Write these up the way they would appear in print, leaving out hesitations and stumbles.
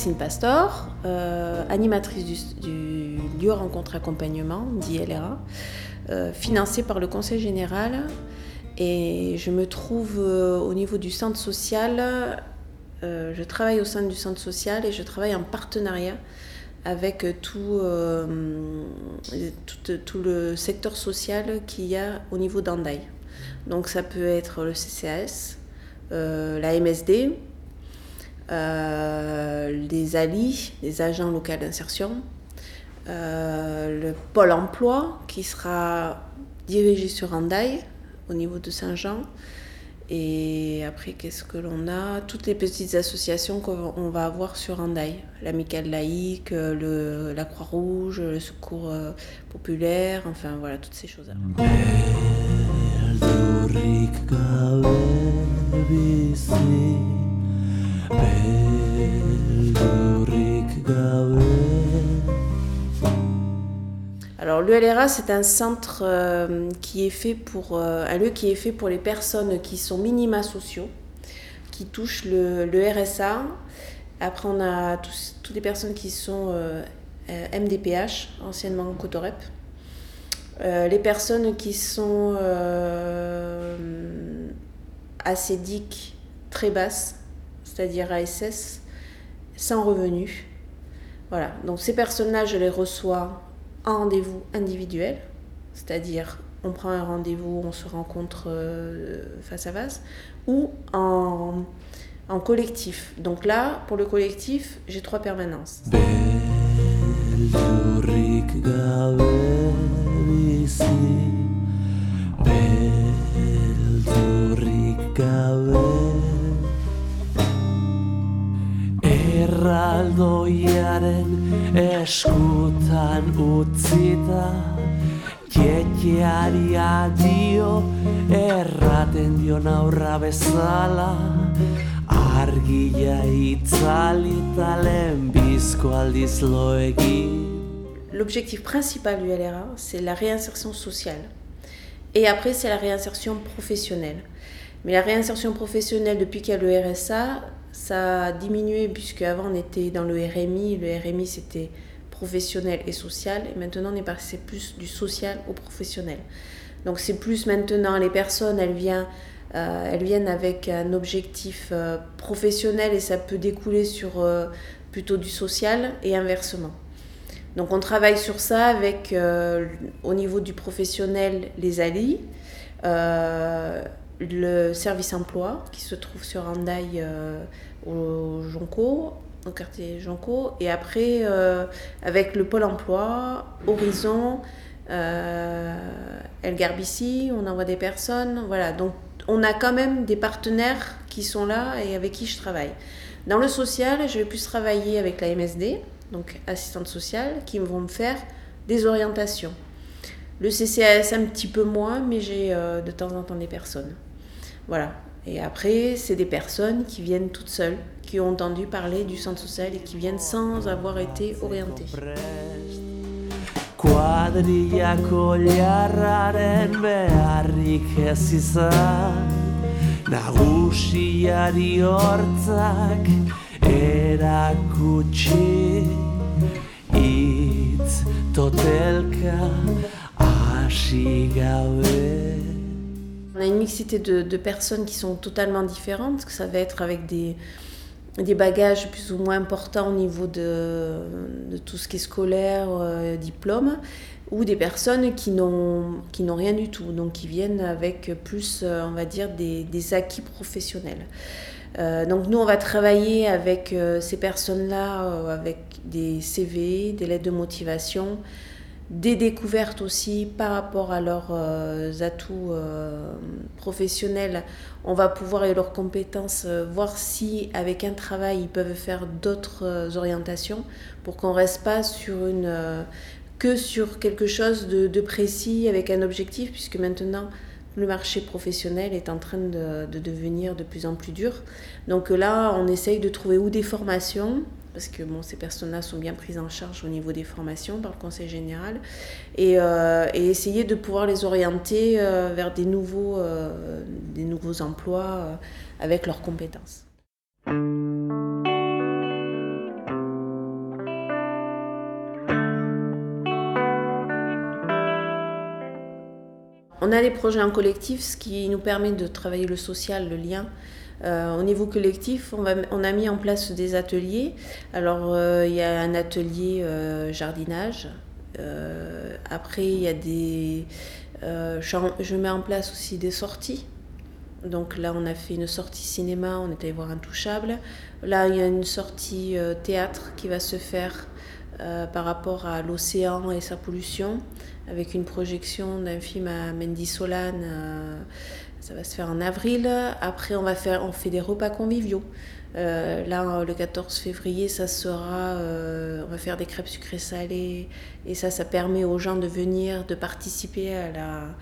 Christine Pastor, animatrice du lieu rencontre accompagnement, dit LRA, financé par le Conseil général. Et je me trouve au niveau du centre social, je travaille au sein du centre social et je travaille en partenariat avec tout le secteur social qu'il y a au niveau d'Hendaye. Donc ça peut être le CCAS, la MSD, les ALI, les agents locaux d'insertion, le pôle emploi qui sera dirigé sur Hendaye au niveau de Saint-Jean. Et après, qu'est-ce que l'on a? Toutes les petites associations qu'on va avoir sur Hendaye. L'Amicale laïque, la Croix-Rouge, le Secours populaire, enfin voilà, toutes ces choses-là. Alors le LRA, c'est un centre qui est fait pour un lieu qui est fait pour les personnes qui sont minima sociaux, qui touchent le RSA. Après, on a toutes les personnes qui sont MDPH, anciennement Cotorep. Les personnes qui sont acédiques très basses, c'est-à-dire ASS, sans revenus. Voilà, donc ces personnes-là, je les reçois en rendez-vous individuel, c'est-à-dire on prend un rendez-vous, on se rencontre face à face, ou en collectif. Donc là, pour le collectif, j'ai 3 permanences. Erraldoiaren eskutan utzita, Kiekiari adio erraten dion aurra bezala, argia itzalita lehenbizko aldiz lo egin. L'objectif principal du LRA, c'est la réinsertion sociale. Et après, c'est la réinsertion professionnelle. Mais la réinsertion professionnelle, depuis qu'il y a le RSA, ça a diminué puisque avant on était dans le RMI. Le RMI, c'était professionnel et social. Et maintenant, on est passé plus du social au professionnel. Donc c'est plus maintenant, les personnes, elles viennent avec un objectif professionnel et ça peut découler sur plutôt du social et inversement. Donc on travaille sur ça avec, au niveau du professionnel, les ALI, le service emploi qui se trouve sur Hendaye au Jonco, au quartier Jonco, et après avec le pôle emploi, Horizon, El Garbici, on envoie des personnes, voilà. Donc on a quand même des partenaires qui sont là et avec qui je travaille. Dans le social, je vais plus travailler avec la MSD, donc assistante sociale, qui vont me faire des orientations. Le CCAS un petit peu moins, mais j'ai de temps en temps des personnes. Voilà. Et après, c'est des personnes qui viennent toutes seules, qui ont entendu parler du centre social et qui viennent sans avoir été orientées. Kuadrillako jarraren beharrik ez izan, nagusiari hortzak erakutsi, hitz totelka hasi gabe. On a une mixité de personnes qui sont totalement différentes, que ça va être avec des bagages plus ou moins importants au niveau de tout ce qui est scolaire, diplôme, ou des personnes qui n'ont rien du tout, donc qui viennent avec plus, on va dire, des acquis professionnels. Donc nous, on va travailler avec ces personnes-là, avec des CV, des lettres de motivation, des découvertes aussi par rapport à leurs atouts professionnels. On va pouvoir, et leurs compétences, voir si avec un travail ils peuvent faire d'autres orientations pour qu'on ne reste pas sur que sur quelque chose de précis avec un objectif, puisque maintenant le marché professionnel est en train de devenir de plus en plus dur. Donc là, on essaye de trouver ou des formations, parce que bon, ces personnes-là sont bien prises en charge au niveau des formations par le Conseil général, et essayer de pouvoir les orienter vers des nouveaux emplois avec leurs compétences. On a des projets en collectif, ce qui nous permet de travailler le social, le lien. Au niveau collectif, on a mis en place des ateliers. Alors, il y a un atelier jardinage. Après, il y a je mets en place aussi des sorties. Donc là, on a fait une sortie cinéma, on est allé voir Intouchable. Là, il y a une sortie théâtre qui va se faire par rapport à l'océan et sa pollution, avec une projection d'un film à Mendy-Solane. Ça va se faire en avril. Après, on fait des repas conviviaux. Là, le 14 février, ça sera, on va faire des crêpes sucrées salées. Et ça permet aux gens de venir, de participer à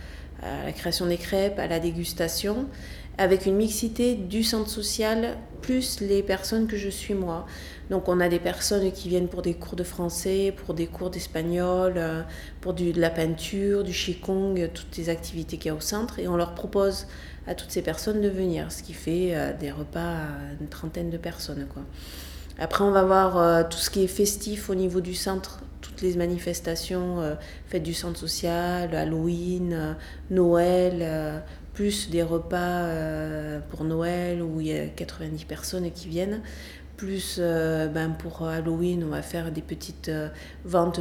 la création des crêpes, à la dégustation, avec une mixité du centre social, plus les personnes que je suis moi. Donc on a des personnes qui viennent pour des cours de français, pour des cours d'espagnol, pour de la peinture, du qigong, toutes les activités qu'il y a au centre. Et on leur propose à toutes ces personnes de venir, ce qui fait des repas à une trentaine de personnes, quoi. Après, on va voir tout ce qui est festif au niveau du centre, toutes les manifestations, fêtes du centre social, Halloween, Noël, plus des repas pour Noël où il y a 90 personnes qui viennent. Plus pour Halloween, on va faire des petites ventes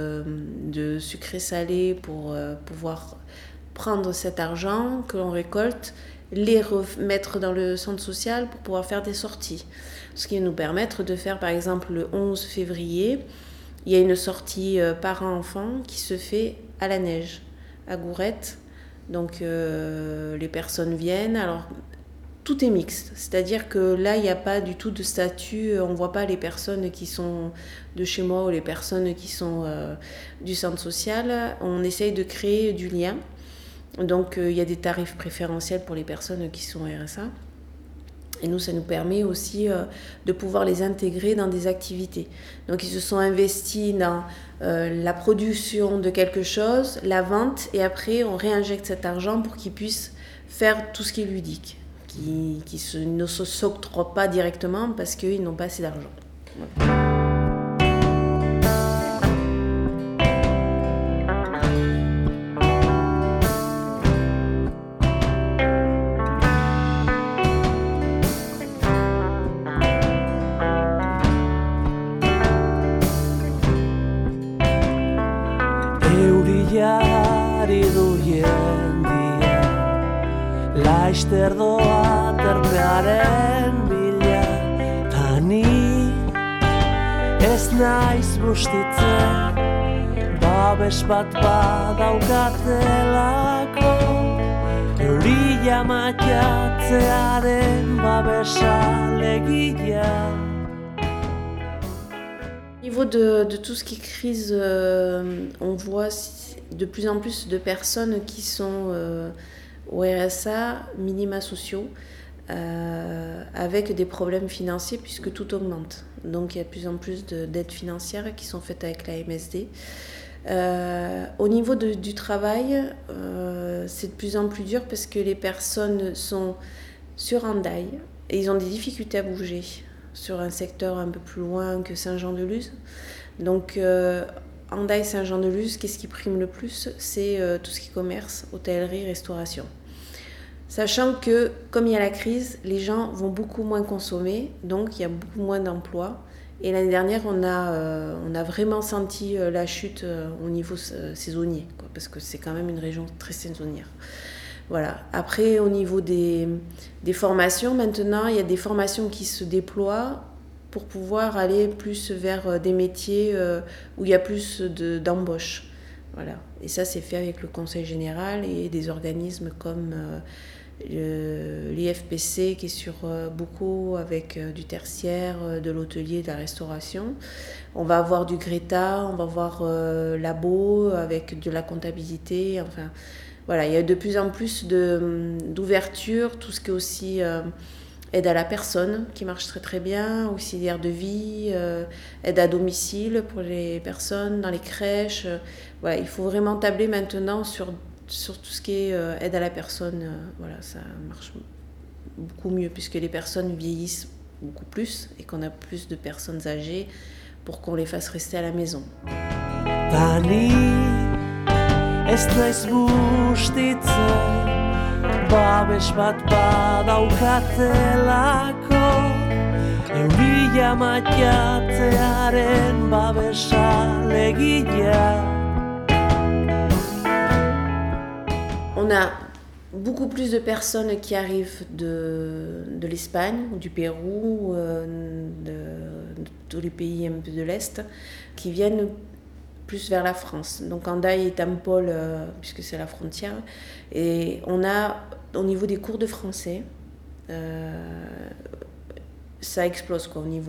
de sucré salé pour pouvoir prendre cet argent que l'on récolte, les remettre dans le centre social pour pouvoir faire des sorties. Ce qui va nous permettre de faire, par exemple, le 11 février, il y a une sortie parents-enfants qui se fait à la neige, à Gourette. Donc les personnes viennent. Alors tout est mixte, c'est-à-dire que là, il n'y a pas du tout de statut, on ne voit pas les personnes qui sont de chez moi ou les personnes qui sont du centre social. On essaye de créer du lien. Donc il y a des tarifs préférentiels pour les personnes qui sont RSA. Et nous, ça nous permet aussi de pouvoir les intégrer dans des activités. Donc ils se sont investis dans la production de quelque chose, la vente, et après on réinjecte cet argent pour qu'ils puissent faire tout ce qui est ludique, qui ne s'octroient pas directement parce qu'ils n'ont pas assez d'argent. Voilà. Euriari du jendia, laizter doa terpearen bila, ta ni ez naiz bustitzen, babes bat badaukatelako, euria matiatzearen babesa legia. Au niveau de tout ce qui est crise, on voit de plus en plus de personnes qui sont au RSA, minima sociaux, avec des problèmes financiers puisque tout augmente. Donc il y a de plus en plus d'aides financières qui sont faites avec la MSD. Au niveau du travail, c'est de plus en plus dur parce que les personnes sont sur Hendaye et ils ont des difficultés à bouger sur un secteur un peu plus loin que Saint-Jean-de-Luz. Donc Hendaye, Saint-Jean-de-Luz, qu'est-ce qui prime le plus? C'est tout ce qui est commerce, hôtellerie, restauration. Sachant que, comme il y a la crise, les gens vont beaucoup moins consommer, donc il y a beaucoup moins d'emplois. Et l'année dernière, on a vraiment senti la chute au niveau saisonnier, quoi, parce que c'est quand même une région très saisonnière. Voilà. Après, au niveau des formations, maintenant, il y a des formations qui se déploient pour pouvoir aller plus vers des métiers où il y a plus d'embauche. Voilà. Et ça, c'est fait avec le Conseil général et des organismes comme l'IFPC qui est sur beaucoup avec du tertiaire, de l'hôtelier, de la restauration. On va avoir du Greta, on va avoir Labo avec de la comptabilité, enfin... Voilà, il y a de plus en plus d'ouverture, tout ce qui est aussi aide à la personne, qui marche très très bien, auxiliaire de vie, aide à domicile pour les personnes, dans les crèches. Voilà, il faut vraiment tabler maintenant sur tout ce qui est aide à la personne. Voilà, ça marche beaucoup mieux puisque les personnes vieillissent beaucoup plus et qu'on a plus de personnes âgées pour qu'on les fasse rester à la maison. Tani Ez naiz bustitzen, babes bat badaukatelako, euria maiatzearen babesa legilea. On a beaucoup plus de personnes qui arrivent de l'Espagne, du Pérou, de tous les pays un peu de l'Est, qui viennent plus vers la France. Donc Hendaye et Tampol, puisque c'est la frontière. Et on a, au niveau des cours de français, ça explose quoi, au niveau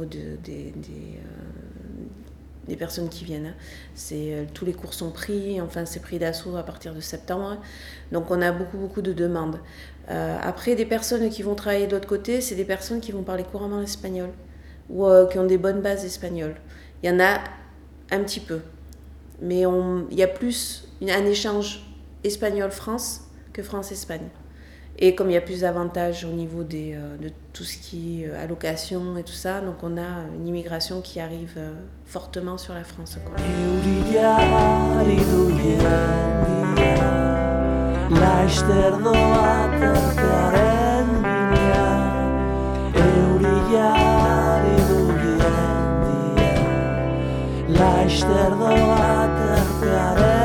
des personnes qui viennent. Tous les cours sont pris, enfin c'est pris d'assaut à partir de septembre. Donc on a beaucoup de demandes. Après, des personnes qui vont travailler de l'autre côté, c'est des personnes qui vont parler couramment l'espagnol ou qui ont des bonnes bases espagnoles. Il y en a un petit peu. Mais il y a plus un échange espagnol-France que France-Espagne. Et comme il y a plus d'avantages au niveau de tout ce qui est allocation et tout ça, donc on a une immigration qui arrive fortement sur la France. Laster doa terpearen